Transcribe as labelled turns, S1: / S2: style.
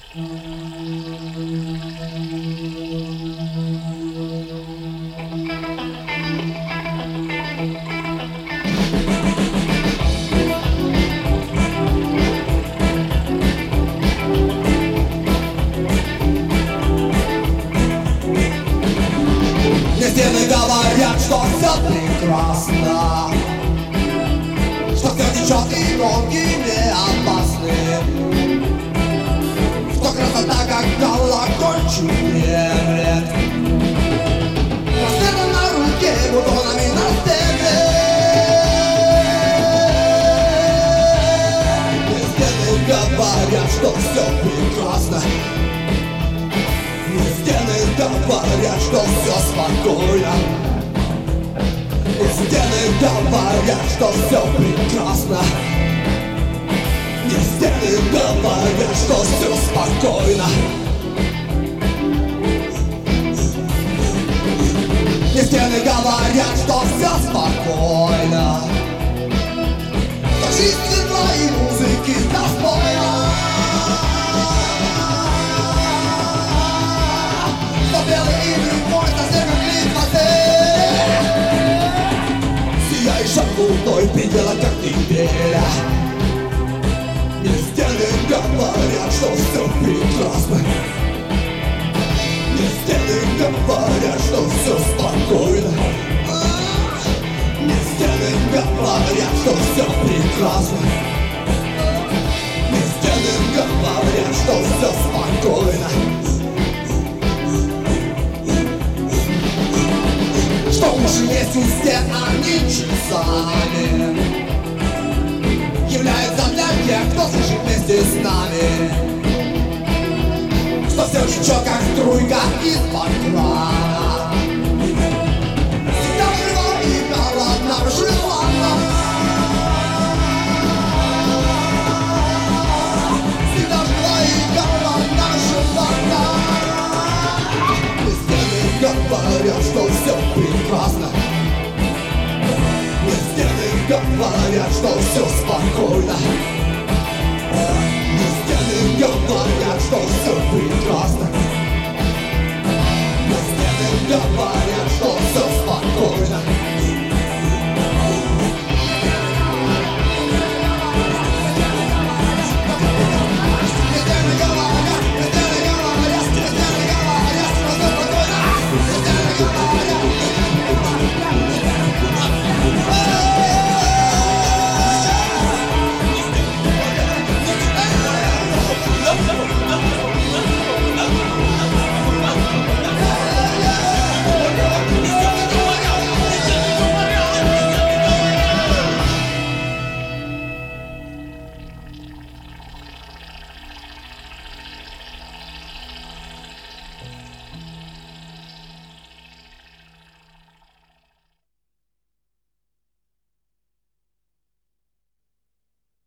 S1: Стены говорят, что все прекрасно, что все течет и ноги не опасны, что красота как колокольчик верит. Рассвета на руке, бутонами на стене. Стены говорят, что все прекрасно. Стены говорят, что все спокойно. Стены говорят, что все прекрасно. Стены говорят, что все спокойно. Стены говорят, что все спокойно. Что жизнь светла и музыки достойна. Белый и любовь совсем как литвасы. Сияешь луной, видела, как ты веря. И стены говорят, что все прекрасно. И стены говорят, что все спокойно. И стены говорят, что все прекрасно. И стены говорят, что все спокойно. Что уши есть у стен, они часами являются для тех, кто слышит вместе с нами. Что все течет, как струйка из-под крана. Всегда жива и голодна, желанна. Всегда жива и голодна, желанна. Говорят, что все прекрасно. Стены говорят, что все спокойно. Стены говорят, что все прекрасно. Стены говорят,